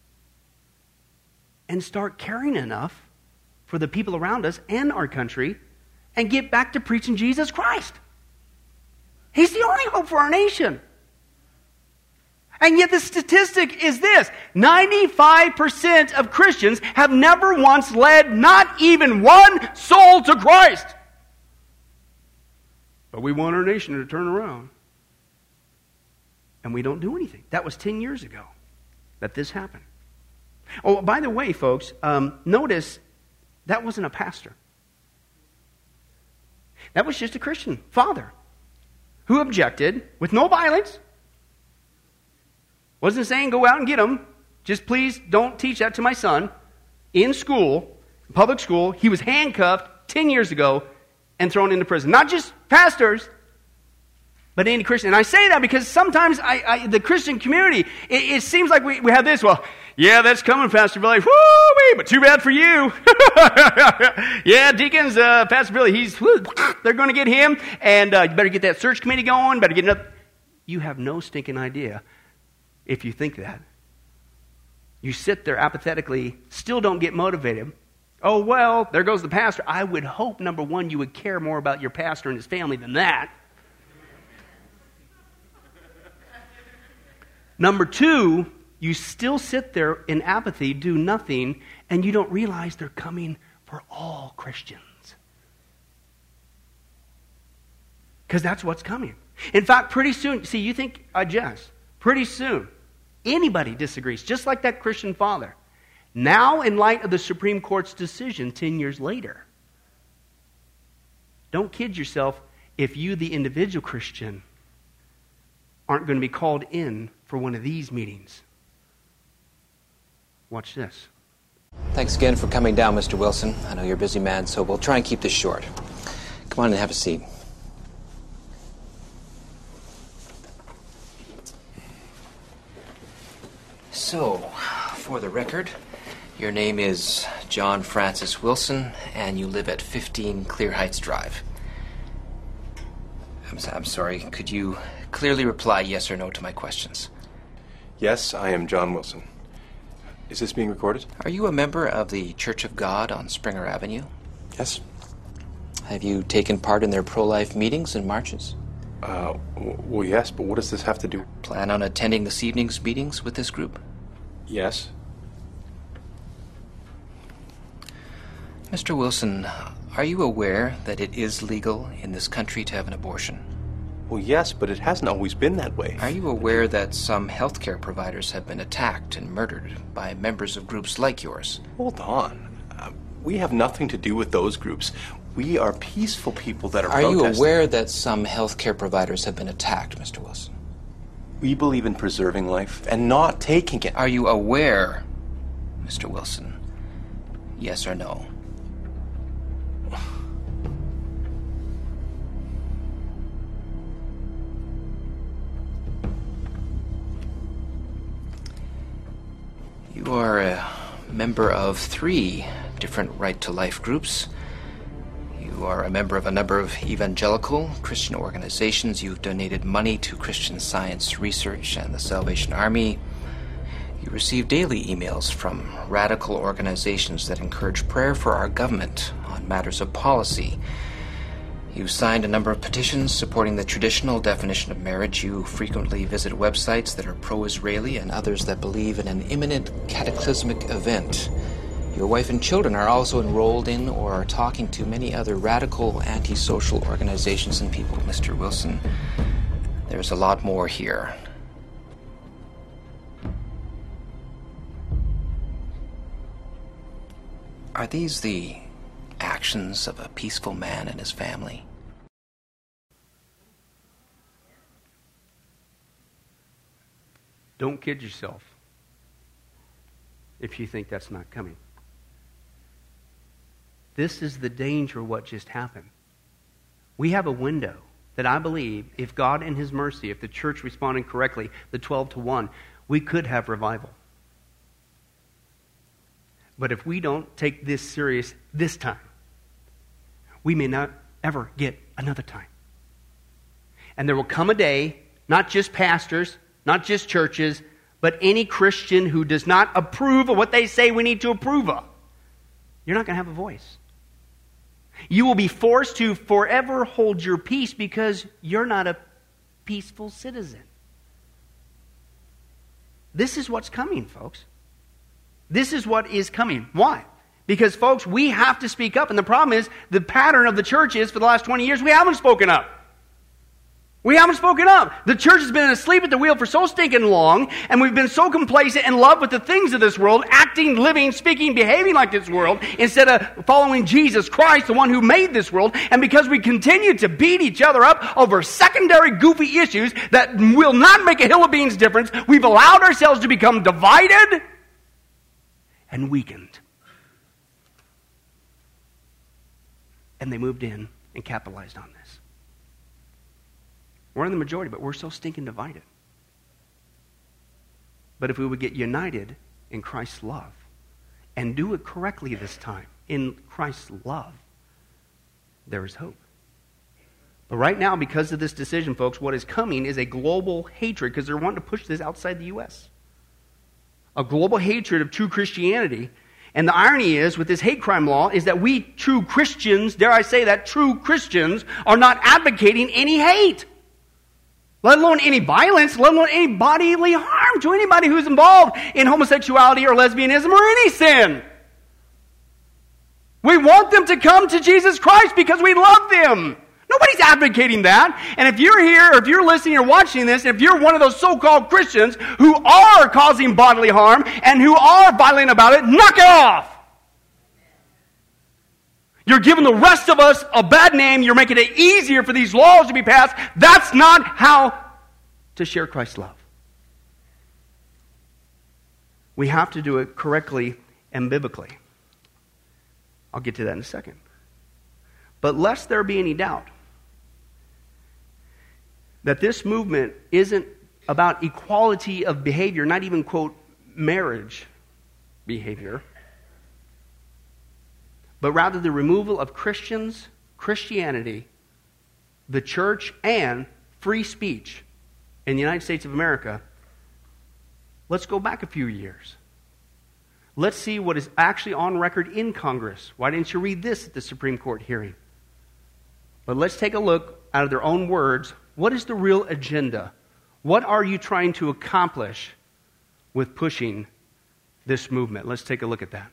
and start caring enough for the people around us and our country and get back to preaching Jesus Christ? He's the only hope for our nation. And yet the statistic is this: ninety-five percent of Christians have never once led not even one soul to Christ. But we want our nation to turn around. And we don't do anything. That was ten years ago that this happened. Oh, by the way, folks, um, notice that wasn't a pastor. That was just a Christian father who objected with no violence. Wasn't saying go out and get them. Just please don't teach that to my son. In school, public school, he was handcuffed ten years ago and thrown into prison. Not just pastors, but any Christian. And I say that because sometimes I, I, the Christian community, it, it seems like we, we have this, well, yeah, that's coming, Pastor Billy. Woo-wee, but too bad for you. Yeah, deacons, uh, Pastor Billy, he's, whoo, they're going to get him. And uh, you better get that search committee going. Better get it up. You have no stinking idea if you think that. You sit there apathetically, still don't get motivated. Oh, well, there goes the pastor. I would hope, number one, you would care more about your pastor and his family than that. Number two, you still sit there in apathy, do nothing, and you don't realize they're coming for all Christians. Because that's what's coming. In fact, pretty soon, see, you think, I jest, pretty soon, anybody disagrees, just like that Christian father. Now, in light of the Supreme Court's decision ten years later, don't kid yourself if you, the individual Christian, aren't going to be called in for one of these meetings. Watch this. Thanks again for coming down, Mister Wilson. I know you're a busy man, so we'll try and keep this short. Come on and have a seat. So, for the record, your name is John Francis Wilson, and you live at fifteen Clear Heights Drive. I'm, I'm sorry, could you clearly reply yes or no to my questions? Yes, I am John Wilson. Is this being recorded? Are you a member of the Church of God on Springer Avenue? Yes. Have you taken part in their pro-life meetings and marches? Uh, w- well, yes, but what does this have to do? Plan on attending this evening's meetings with this group? Yes. Mister Wilson, are you aware that it is legal in this country to have an abortion? Well, yes, but it hasn't always been that way. Are you aware that some healthcare providers have been attacked and murdered by members of groups like yours? Hold on. Uh, we have nothing to do with those groups. We are peaceful people that are Are protesting. you aware that some healthcare providers have been attacked, Mister Wilson? We believe in preserving life and not taking it. Are you aware, Mister Wilson? Yes or no? You are a member of three different right-to-life groups. You are a member of a number of evangelical Christian organizations. You've donated money to Christian Science Research and the Salvation Army. You receive daily emails from radical organizations that encourage prayer for our government on matters of policy. You've signed a number of petitions supporting the traditional definition of marriage. You frequently visit websites that are pro-Israeli and others that believe in an imminent cataclysmic event. Your wife and children are also enrolled in or are talking to many other radical antisocial organizations and people. Mister Wilson, there's a lot more here. Are these the actions of a peaceful man and his family? Don't kid yourself if you think that's not coming. This is the danger of what just happened. We have a window that I believe, if God in His mercy, if the church responded correctly, the twelve to one, we could have revival. But if we don't take this serious this time, we may not ever get another time. And there will come a day, not just pastors, not just churches, but any Christian who does not approve of what they say we need to approve of, you're not going to have a voice. You will be forced to forever hold your peace because you're not a peaceful citizen. This is what's coming, folks. This is what is coming. Why? Because, folks, we have to speak up. And the problem is, the pattern of the church is, for the last twenty years, we haven't spoken up. We haven't spoken up. The church has been asleep at the wheel for so stinking long, and we've been so complacent in love with the things of this world, acting, living, speaking, behaving like this world, instead of following Jesus Christ, the one who made this world. And because we continue to beat each other up over secondary goofy issues that will not make a hill of beans difference, we've allowed ourselves to become divided and weakened. And they moved in and capitalized on this. We're in the majority, but we're so stinking divided. But if we would get united in Christ's love and do it correctly this time, in Christ's love, there is hope. But right now, because of this decision, folks, what is coming is a global hatred, because they're wanting to push this outside the U S A global hatred of true Christianity. And the irony is, with this hate crime law, is that we true Christians, dare I say that, true Christians, are not advocating any hate. Let alone any violence, let alone any bodily harm to anybody who's involved in homosexuality or lesbianism or any sin. We want them to come to Jesus Christ because we love them. Nobody's advocating that. And if you're here, or if you're listening or watching this, if you're one of those so-called Christians who are causing bodily harm and who are violent about it, knock it off. You're giving the rest of us a bad name. You're making it easier for these laws to be passed. That's not how to share Christ's love. We have to do it correctly and biblically. I'll get to that in a second. But lest there be any doubt that this movement isn't about equality of behavior, not even, quote, marriage behavior, but rather the removal of Christians, Christianity, the church, and free speech in the United States of America, let's go back a few years. Let's see what is actually on record in Congress. Why didn't you read this at the Supreme Court hearing? But let's take a look out of their own words. What is the real agenda? What are you trying to accomplish with pushing this movement? Let's take a look at that.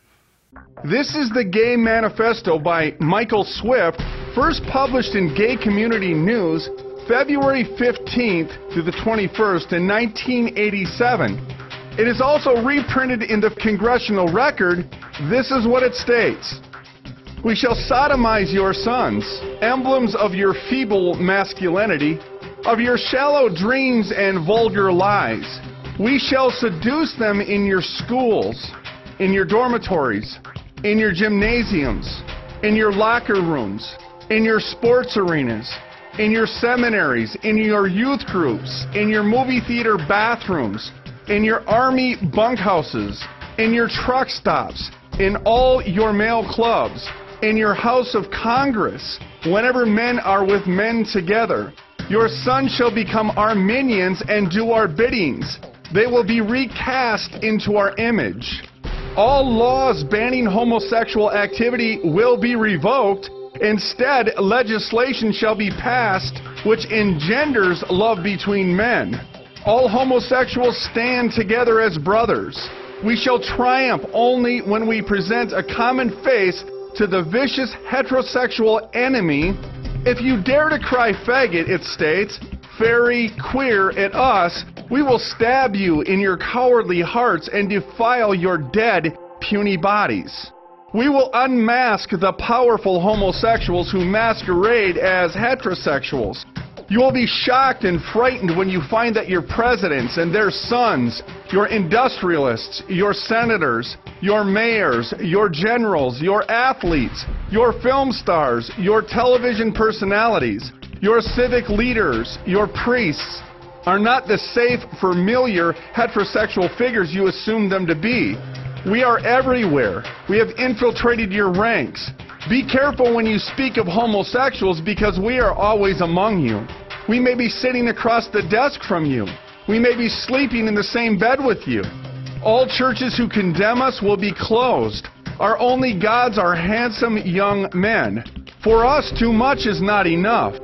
This is the Gay Manifesto by Michael Swift, first published in Gay Community News, February fifteenth through the twenty-first in nineteen eighty-seven. It is also reprinted in the Congressional Record. This is what it states. We shall sodomize your sons, emblems of your feeble masculinity, of your shallow dreams and vulgar lies. We shall seduce them in your schools, in your dormitories, in your gymnasiums, in your locker rooms, in your sports arenas, in your seminaries, in your youth groups, in your movie theater bathrooms, in your army bunkhouses, in your truck stops, in all your male clubs, in your House of Congress, whenever men are with men together. Your sons shall become our minions and do our biddings. They will be recast into our image. All laws banning homosexual activity will be revoked. Instead, legislation shall be passed which engenders love between men. All homosexuals stand together as brothers. We shall triumph only when we present a common face to the vicious heterosexual enemy. If you dare to cry faggot, it states, fairy, queer at us, we will stab you in your cowardly hearts and defile your dead, puny bodies. We will unmask the powerful homosexuals who masquerade as heterosexuals. You will be shocked and frightened when you find that your presidents and their sons, your industrialists, your senators, your mayors, your generals, your athletes, your film stars, your television personalities, your civic leaders, your priests, are not the safe, familiar, heterosexual figures you assume them to be. We are everywhere. We have infiltrated your ranks. Be careful when you speak of homosexuals because we are always among you. We may be sitting across the desk from you. We may be sleeping in the same bed with you. All churches who condemn us will be closed. Our only gods are handsome young men. For us, too much is not enough.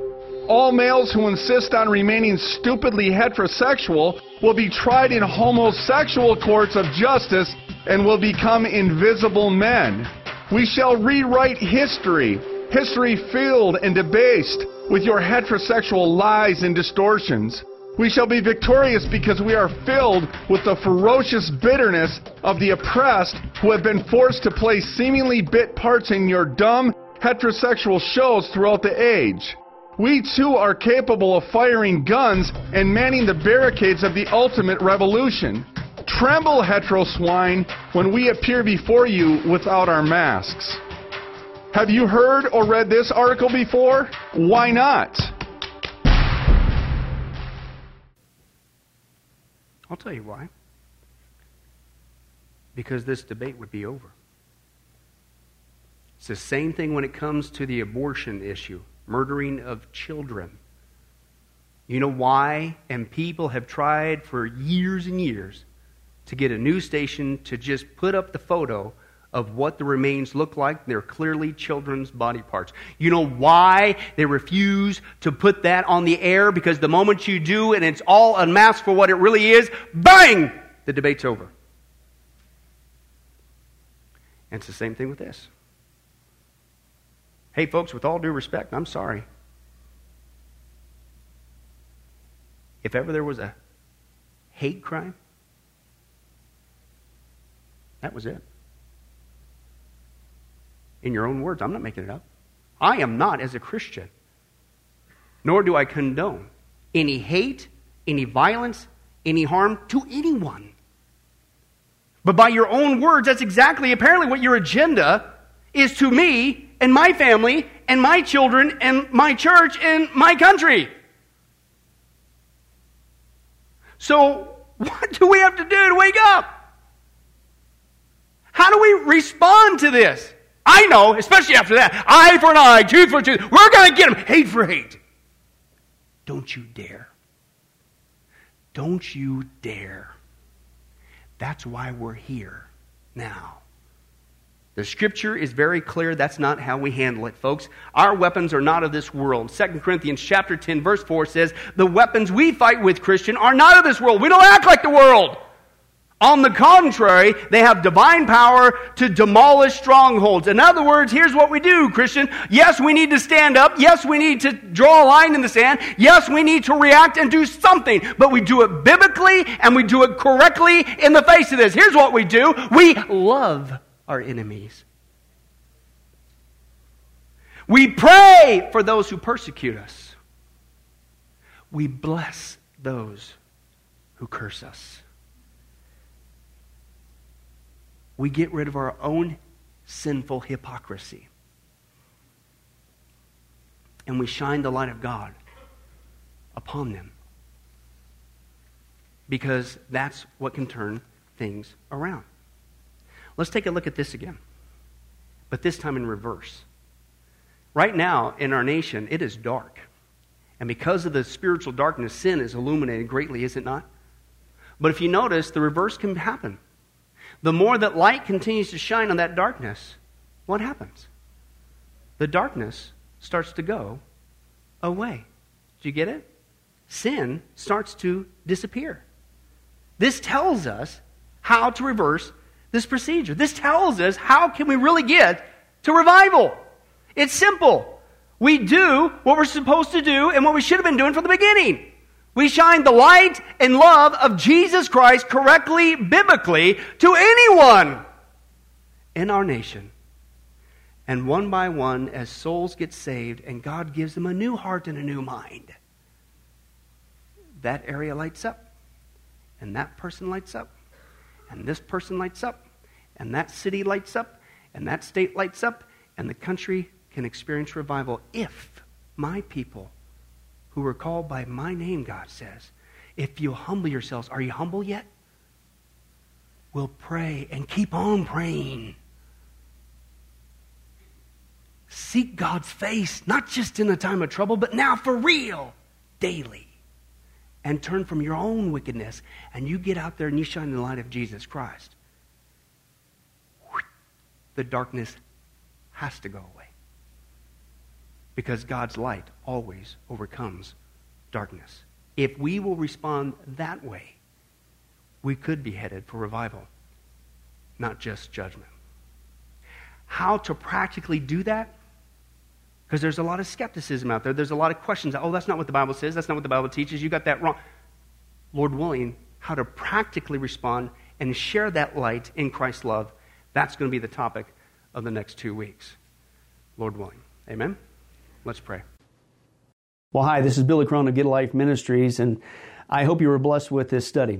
All males who insist on remaining stupidly heterosexual will be tried in homosexual courts of justice and will become invisible men. We shall rewrite history, history filled and debased with your heterosexual lies and distortions. We shall be victorious because we are filled with the ferocious bitterness of the oppressed who have been forced to play seemingly bit parts in your dumb heterosexual shows throughout the age. We too are capable of firing guns and manning the barricades of the ultimate revolution. Tremble, hetero swine, when we appear before you without our masks. Have you heard or read this article before? Why not? I'll tell you why. Because this debate would be over. It's the same thing when it comes to the abortion issue, murdering of children. You know why? And people have tried for years and years to get a news station to just put up the photo of what the remains look like. They're clearly children's body parts. You know why they refuse to put that on the air? Because the moment you do and it's all unmasked for what it really is, bang! The debate's over. And it's the same thing with this. Hey folks, with all due respect, I'm sorry. If ever there was a hate crime, that was it. In your own words, I'm not making it up. I am not, as a Christian, nor do I condone any hate, any violence, any harm to anyone. But by your own words, that's exactly apparently what your agenda is to me and my family and my children and my church and my country. So what do we have to do to wake up? How do we respond to this? I know, especially after that, eye for an eye, tooth for a tooth. We're going to get them, hate for hate. Don't you dare. Don't you dare. That's why we're here now. The Scripture is very clear. That's not how we handle it, folks. Our weapons are not of this world. Second Corinthians chapter ten, verse four says, the weapons we fight with, Christian, are not of this world. We don't act like the world. On the contrary, they have divine power to demolish strongholds. In other words, here's what we do, Christian. Yes, we need to stand up. Yes, we need to draw a line in the sand. Yes, we need to react and do something. But we do it biblically and we do it correctly in the face of this. Here's what we do. We love our enemies. We pray for those who persecute us. We bless those who curse us. We get rid of our own sinful hypocrisy. And we shine the light of God upon them. Because that's what can turn things around. Let's take a look at this again. But this time in reverse. Right now in our nation, it is dark. And because of the spiritual darkness, sin is illuminated greatly, is it not? But if you notice, the reverse can happen. The more that light continues to shine on that darkness, what happens? The darkness starts to go away. Do you get it? Sin starts to disappear. This tells us how to reverse this procedure. This tells us how can we really get to revival. It's simple. We do what we're supposed to do and what we should have been doing from the beginning. We shine the light and love of Jesus Christ correctly, biblically, to anyone in our nation. And one by one, as souls get saved and God gives them a new heart and a new mind, that area lights up. And that person lights up. And this person lights up. And that city lights up. And that state lights up. And the country can experience revival if my people who are called by my name, God says, if you humble yourselves, are you humble yet? We'll pray and keep on praying. Seek God's face, not just in a time of trouble, but now for real, daily. And turn from your own wickedness, and you get out there and you shine the light of Jesus Christ. The darkness has to go away. because God's light always overcomes darkness. If we will respond that way, we could be headed for revival, not just judgment. How to practically do that? Because there's a lot of skepticism out there. There's a lot of questions. Oh, that's not what the Bible says. That's not what the Bible teaches. You got that wrong. Lord willing, how to practically respond and share that light in Christ's love, that's going to be the topic of the next two weeks. Lord willing. Amen? Let's pray. Well, hi, this is Billy Crone of Get a Life Ministries, and I hope you were blessed with this study.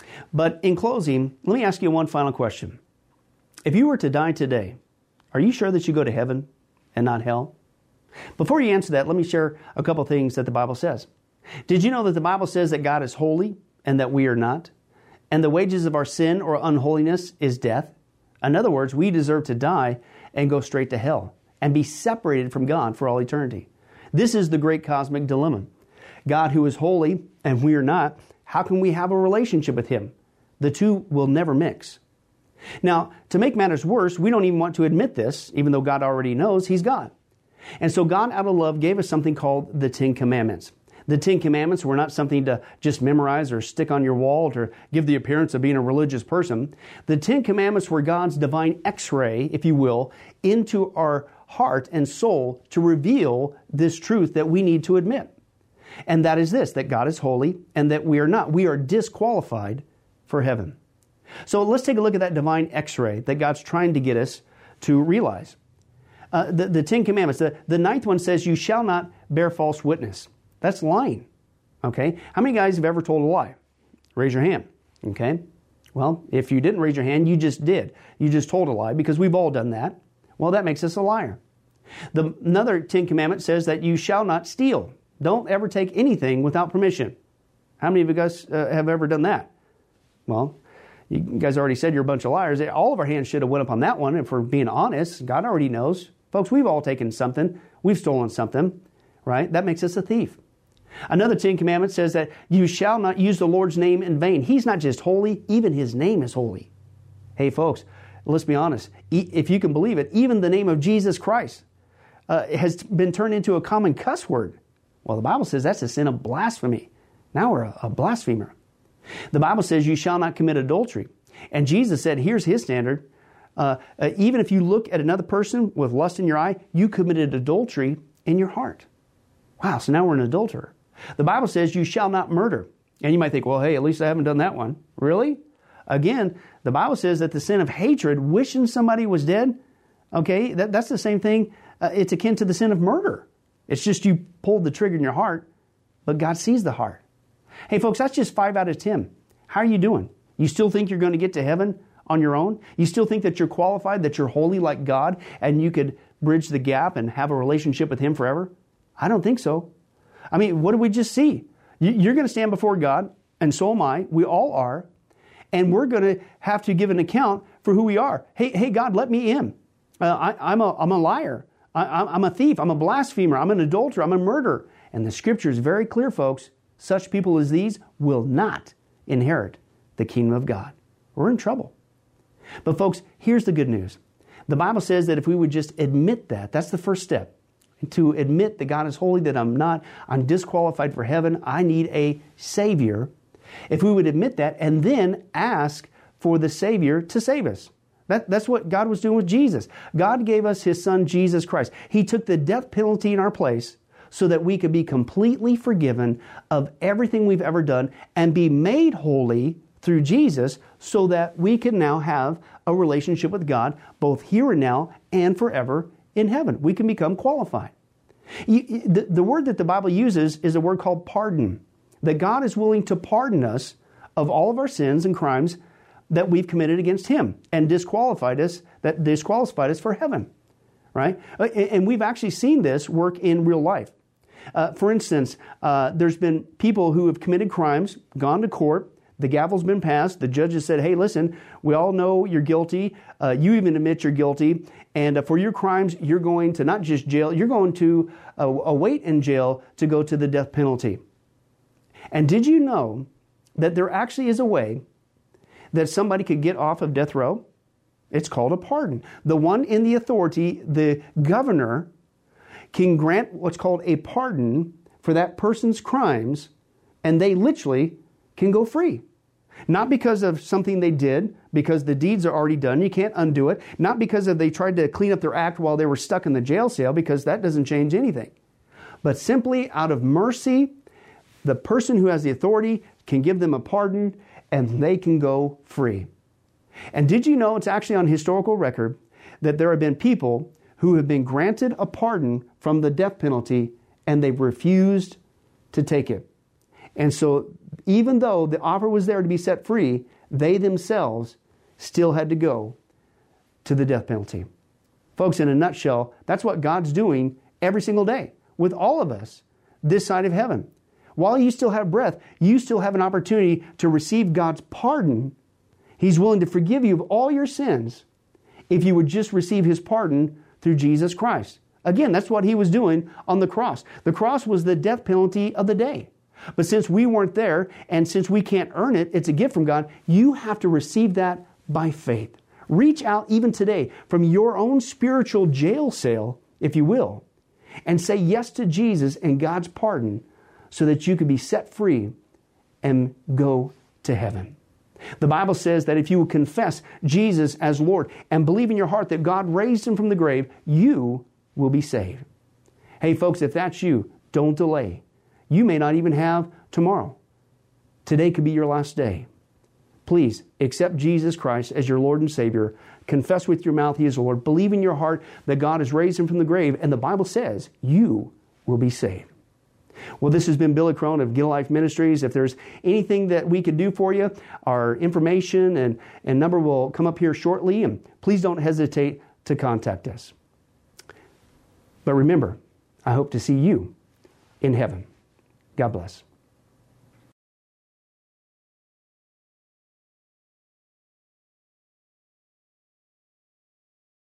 But in closing, let me ask you one final question. If you were to die today, are you sure that you go to heaven and not hell? Before you answer that, let me share a couple things that the Bible says. Did you know that the Bible says that God is holy and that we are not? And the wages of our sin or unholiness is death? In other words, we deserve to die and go straight to hell and be separated from God for all eternity. This is the great cosmic dilemma. God who is holy and we are not, how can we have a relationship with Him? The two will never mix. Now, to make matters worse, we don't even want to admit this, even though God already knows He's God. And so God, out of love, gave us something called the Ten Commandments. The Ten Commandments were not something to just memorize or stick on your wall to give the appearance of being a religious person. The Ten Commandments were God's divine X-ray, if you will, into our heart and soul to reveal this truth that we need to admit. And that is this, that God is holy and that we are not. We are disqualified for heaven. So let's take a look at that divine X-ray that God's trying to get us to realize. Uh, the, the Ten Commandments, the, the ninth one says, you shall not bear false witness. That's lying. Okay? How many guys have ever told a lie? Raise your hand. Okay? Well, if you didn't raise your hand, you just did. You just told a lie because we've all done that. Well, that makes us a liar. The, another Ten Commandment says that you shall not steal. Don't ever take anything without permission. How many of you guys uh, have ever done that? Well, you guys already said you're a bunch of liars. All of our hands should have went up on that one. If we're being honest, God already knows. Folks, we've all taken something. We've stolen something, right? That makes us a thief. Another Ten Commandments says that you shall not use the Lord's name in vain. He's not just holy, even His name is holy. Hey, folks, let's be honest. If you can believe it, even the name of Jesus Christ uh, has been turned into a common cuss word. Well, the Bible says that's a sin of blasphemy. Now we're a, a blasphemer. The Bible says you shall not commit adultery. And Jesus said, here's His standard. Uh, uh, even if you look at another person with lust in your eye, you committed adultery in your heart. Wow, so now we're an adulterer. The Bible says you shall not murder. And you might think, well, hey, at least I haven't done that one. Really? Again, the Bible says that the sin of hatred, wishing somebody was dead, okay, that, that's the same thing. Uh, it's akin to the sin of murder. It's just you pulled the trigger in your heart, but God sees the heart. Hey, folks, that's just five out of ten. How are you doing? You still think you're going to get to heaven on your own? You still think that you're qualified, that you're holy like God, and you could bridge the gap and have a relationship with Him forever? I don't think so. I mean, what did we just see? You're going to stand before God, and so am I. We all are. And we're going to have to give an account for who we are. Hey, hey, God, let me in. Uh, I, I'm, a, I'm a liar. I, I'm a thief. I'm a blasphemer. I'm an adulterer. I'm a murderer. And the Scripture is very clear, folks. Such people as these will not inherit the kingdom of God. We're in trouble. But folks, here's the good news. The Bible says that if we would just admit that, that's the first step. To admit that God is holy, that I'm not, I'm disqualified for heaven, I need a Savior. If we would admit that and then ask for the Savior to save us. That, that's what God was doing with Jesus. God gave us His Son, Jesus Christ. He took the death penalty in our place so that we could be completely forgiven of everything we've ever done and be made holy through Jesus so that we can now have a relationship with God both here and now and forever in heaven. We can become qualified. You, the, the word that the Bible uses is a word called pardon. That God is willing to pardon us of all of our sins and crimes that we've committed against Him and disqualified us, that disqualified us for heaven. Right? And we've actually seen this work in real life. Uh, for instance, uh, there's been people who have committed crimes, gone to court, the gavel's been passed, the judge has said, hey, listen, we all know you're guilty, uh, you even admit you're guilty, and uh, for your crimes, you're going to not just jail, you're going to uh, await in jail to go to the death penalty. And did you know that there actually is a way that somebody could get off of death row? It's called a pardon. The one in the authority, the governor, can grant what's called a pardon for that person's crimes, and they literally can go free. Not because of something they did, because the deeds are already done, you can't undo it. Not because of they tried to clean up their act while they were stuck in the jail cell, because that doesn't change anything. But simply out of mercy, the person who has the authority can give them a pardon, and they can go free. And did you know, it's actually on historical record, that there have been people who have been granted a pardon from the death penalty, and they've refused to take it. And so even though the offer was there to be set free, they themselves still had to go to the death penalty. Folks, in a nutshell, that's what God's doing every single day with all of us this side of heaven. While you still have breath, you still have an opportunity to receive God's pardon. He's willing to forgive you of all your sins if you would just receive His pardon through Jesus Christ. Again, that's what He was doing on the cross. The cross was the death penalty of the day. But since we weren't there, and since we can't earn it, it's a gift from God, you have to receive that by faith. Reach out even today from your own spiritual jail cell, if you will, and say yes to Jesus and God's pardon so that you can be set free and go to heaven. The Bible says that if you will confess Jesus as Lord and believe in your heart that God raised Him from the grave, you will be saved. Hey folks, if that's you, don't delay. You may not even have tomorrow. Today could be your last day. Please accept Jesus Christ as your Lord and Savior. Confess with your mouth He is the Lord. Believe in your heart that God has raised Him from the grave. And the Bible says you will be saved. Well, this has been Billy Crone of Get a Life Ministries. If there's anything that we could do for you, our information and, and number will come up here shortly. And please don't hesitate to contact us. But remember, I hope to see you in heaven. God bless.